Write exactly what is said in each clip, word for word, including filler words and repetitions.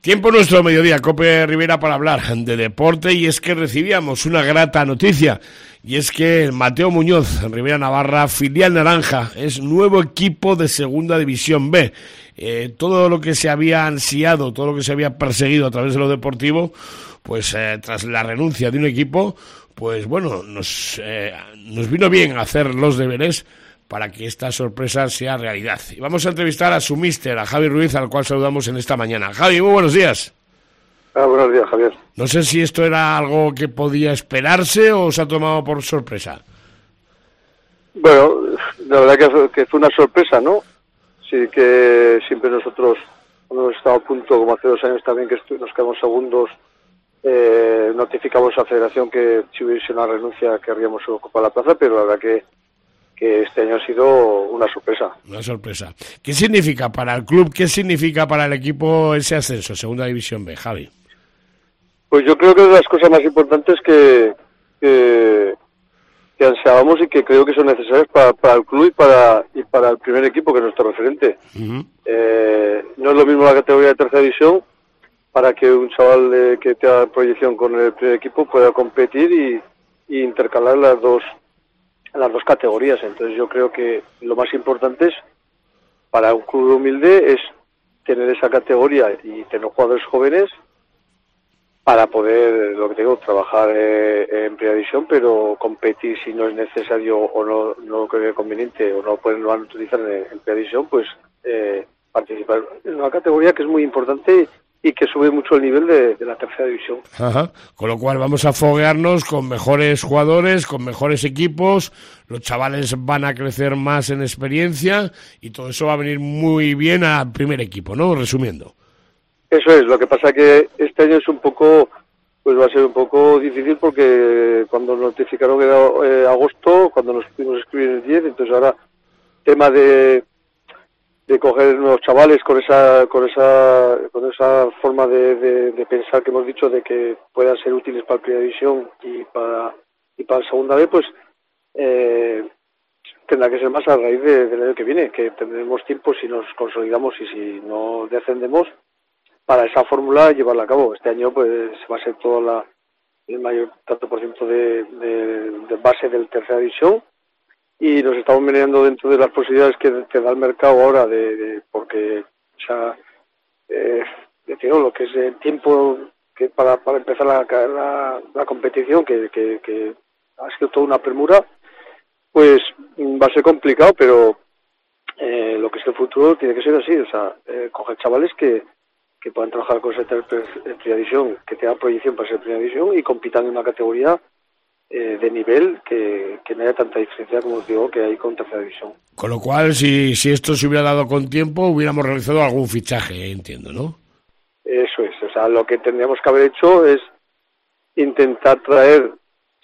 Tiempo nuestro mediodía, Cope Rivera, para hablar de deporte, y es que recibíamos una grata noticia, y es que el Mateo Muñoz, Rivera Navarra, filial naranja, es nuevo equipo de Segunda División B. Eh, todo lo que se había ansiado, todo lo que se había perseguido a través de lo deportivo, pues eh, tras la renuncia de un equipo, pues bueno, nos, eh, nos vino bien hacer los deberes para que esta sorpresa sea realidad. Y vamos a entrevistar a su míster, a Javi Ruiz, al cual saludamos en esta mañana. Javi, muy buenos días. Ah, buenos días, Javier. No sé si esto era algo que podía esperarse o se ha tomado por sorpresa. Bueno, la verdad que fue, que fue una sorpresa, ¿no? Sí, que siempre nosotros, cuando hemos estado a punto, como hace dos años también, que nos quedamos segundos, eh, notificamos a la Federación que si hubiese una renuncia querríamos ocupar la plaza, pero la verdad que que este año ha sido una sorpresa. Una sorpresa. ¿Qué significa para el club, qué significa para el equipo ese ascenso, Segunda División B, Javi? Pues yo creo que es de las cosas más importantes que, que, que ansiábamos y que creo que son necesarias para, para el club y para, y para el primer equipo, que es nuestro referente. Uh-huh. Eh, no es lo mismo la categoría de tercera división para que un chaval eh, que tenga proyección con el primer equipo pueda competir y, y intercalar las dos las dos categorías. Entonces yo creo que lo más importante es para un club humilde es tener esa categoría y tener jugadores jóvenes para poder, lo que te digo, trabajar eh, en primera división, pero competir si no es necesario o no no creo que es conveniente o no pueden lo van a utilizar en, en primera división, pues eh, participar en una categoría que es muy importante y que sube mucho el nivel de, de la tercera división. Ajá. Con lo cual vamos a foguearnos con mejores jugadores, con mejores equipos, los chavales van a crecer más en experiencia y todo eso va a venir muy bien al primer equipo, ¿no? Resumiendo. Eso es, lo que pasa que este año es un poco, pues va a ser un poco difícil porque cuando notificaron que era eh, agosto, cuando nos pudimos escribir el diez, entonces ahora tema de de coger nuevos chavales con esa con esa con esa forma de, de, de pensar que hemos dicho de que puedan ser útiles para la primera división y para y para la segunda B, pues eh, tendrá que ser más a raíz de, del año que viene, que tendremos tiempo si nos consolidamos y si no descendemos para esa fórmula llevarla a cabo. Este año pues va a ser todo la, el mayor tanto por ciento de, de, de base del tercera división. Y nos estamos meneando dentro de las posibilidades que te da el mercado ahora, de, de porque o sea, eh, digo, lo que es el tiempo que para, para empezar la, la, la competición, que, que, que ha sido toda una premura, pues va a ser complicado, pero eh, lo que es el futuro tiene que ser así, o sea, eh, coger chavales que, que puedan trabajar con esa primera división, que tengan proyección para ser primera división y compitan en una categoría Eh, de nivel que, que no haya tanta diferencia como os digo que hay con tercera división. Con lo cual, si, si esto se hubiera dado con tiempo, hubiéramos realizado algún fichaje, entiendo, ¿no? Eso es, o sea, lo que tendríamos que haber hecho es intentar traer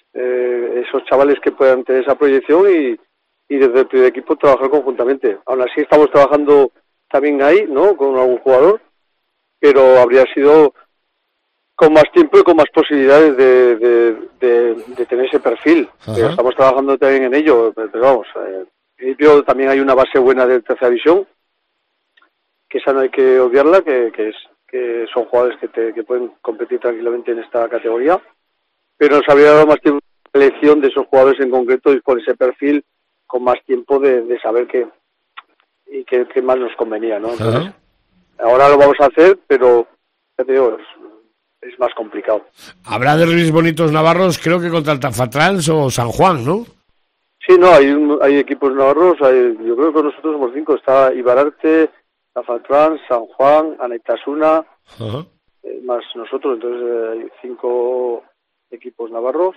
eh, esos chavales que puedan tener esa proyección y, y desde el primer equipo trabajar conjuntamente. Aún así estamos trabajando también ahí, ¿no?, con algún jugador, pero habría sido con más tiempo y con más posibilidades de, de, de, de tener ese perfil. Pero estamos trabajando también en ello, pero, pero vamos, eh, en principio también hay una base buena de tercera división, que esa no hay que obviarla, que, que es que son jugadores que, te, que pueden competir tranquilamente en esta categoría, pero nos habría dado más tiempo la elección de esos jugadores en concreto y con ese perfil, con más tiempo de, de saber qué y qué, qué más nos convenía, ¿no? Entonces, ahora lo vamos a hacer, pero ya te digo, es, es más complicado. Habrá derbis bonitos navarros, creo que contra el Tafatrans o San Juan, ¿no? Sí, no, hay un, hay equipos navarros, hay, yo creo que nosotros somos cinco, está Ibararte, Tafatrans, San Juan, Anaitasuna, uh-huh. eh, más nosotros, entonces eh, hay cinco equipos navarros,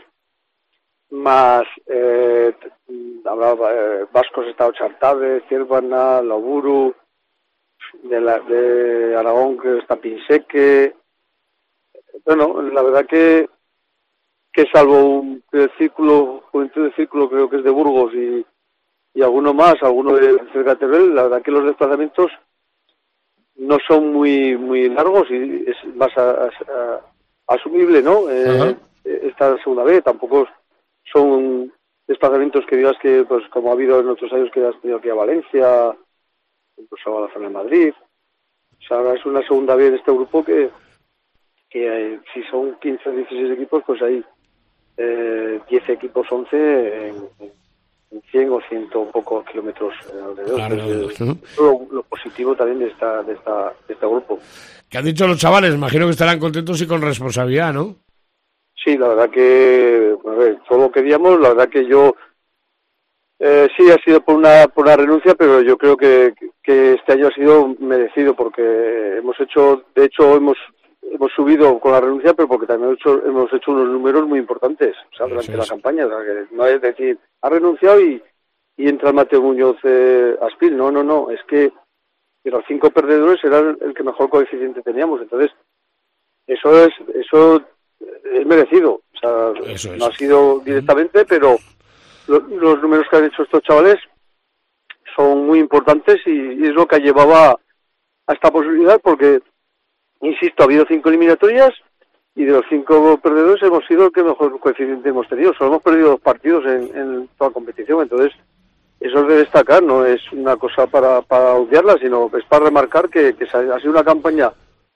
más eh, habrá eh, vascos, está Ochartabe, Ciervana, Loburu, de, la, de Aragón que está Pinseque. Bueno, la verdad que que salvo un el círculo, Juventud de Círculo creo que es de Burgos y, y alguno más, alguno de cerca de Teruel, la verdad que los desplazamientos no son muy muy largos y es más a, a, a, asumible, ¿no? Eh, esta segunda vez tampoco son desplazamientos que digas que, pues como ha habido en otros años que has tenido que ir a Valencia, incluso a la zona de Madrid. O sea, ahora es una segunda vez de este grupo que, que eh, si son quince o dieciséis equipos, pues hay eh, diez equipos, once en, en cien o ciento pocos kilómetros alrededor. Claro, Entonces, ¿no? es lo, lo positivo también de esta, de esta, de este grupo. ¿Qué han dicho los chavales? Imagino que estarán contentos y con responsabilidad, ¿no? Sí, la verdad que, a ver, todo lo queríamos, la verdad que yo, eh, sí ha sido por una, por una renuncia, pero yo creo que, que este año ha sido merecido, porque hemos hecho, de hecho hemos hemos subido con la renuncia, pero porque también hemos hecho, hemos hecho unos números muy importantes, o sea, durante la campaña, o sea, que no es decir, ha renunciado y, y entra Mateo Muñoz eh, Aspil, no, no, no, es que de los cinco perdedores era el, el que mejor coeficiente teníamos, entonces eso es, eso es merecido, o sea, Eso es. No ha sido directamente, pero lo, los números que han hecho estos chavales son muy importantes y, y es lo que ha llevado a, a esta posibilidad, porque, insisto, ha habido cinco eliminatorias y de los cinco perdedores hemos sido el que mejor coeficiente hemos tenido, solo hemos perdido dos partidos en, en toda la competición, entonces eso es de destacar, no es una cosa para, para odiarla, sino es para remarcar que, que ha sido una campaña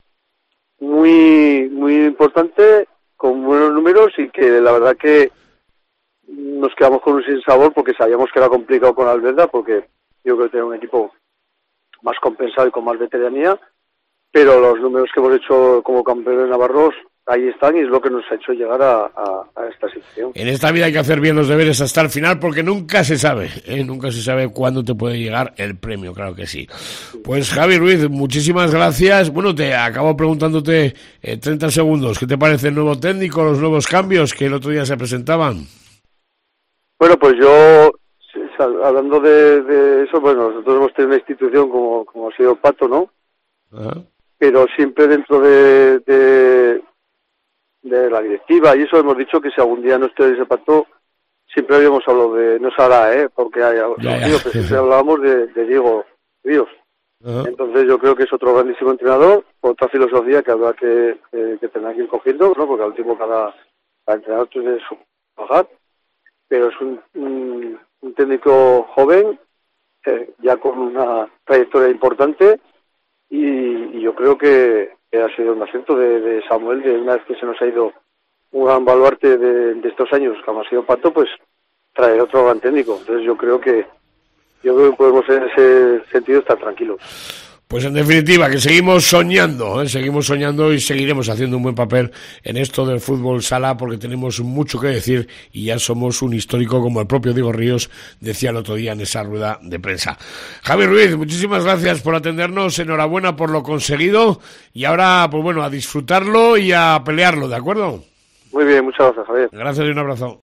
muy muy importante, con buenos números, y que la verdad que nos quedamos con un sinsabor porque sabíamos que era complicado con Alberda, porque yo creo que tenía un equipo más compensado y con más veteranía, pero los números que hemos hecho como campeones navarros ahí están y es lo que nos ha hecho llegar a, a, a esta situación. En esta vida hay que hacer bien los deberes hasta el final, porque nunca se sabe, ¿eh? Nunca se sabe cuándo te puede llegar el premio, claro que sí. Pues Javi Ruiz, muchísimas gracias. Bueno, te acabo preguntándote eh, treinta segundos, ¿qué te parece el nuevo técnico, los nuevos cambios que el otro día se presentaban? Bueno, pues yo, hablando de, de eso, bueno, nosotros hemos tenido una institución como, como ha sido Pato, ¿no? Ajá. Pero siempre dentro de, de de la directiva y eso hemos dicho que si algún día no esté ese pacto, siempre habíamos hablado de, no se hará, ¿eh? Porque hay, ya, ya. Digo, que siempre hablábamos de, de Diego Ríos. Uh-huh. Entonces yo creo que es otro grandísimo entrenador, otra filosofía que habrá que, que, que tener que ir cogiendo, ¿no? Porque al último cada, cada entrenador tiene su trabajar, pero es un, un, un técnico joven, eh, ya con una trayectoria importante, y, y yo creo que ha sido un acierto de, de Samuel, de una vez que se nos ha ido un gran baluarte de, de estos años, como ha sido Pato, pues traer otro gran técnico. Entonces yo creo que yo creo que podemos en ese sentido estar tranquilos. Pues en definitiva, que seguimos soñando, ¿eh? seguimos soñando y seguiremos haciendo un buen papel en esto del fútbol sala, porque tenemos mucho que decir y ya somos un histórico, como el propio Diego Ríos decía el otro día en esa rueda de prensa. Javi Ruiz, muchísimas gracias por atendernos, enhorabuena por lo conseguido y ahora, pues bueno, a disfrutarlo y a pelearlo, ¿de acuerdo? Muy bien, muchas gracias, Javier. Gracias y un abrazo.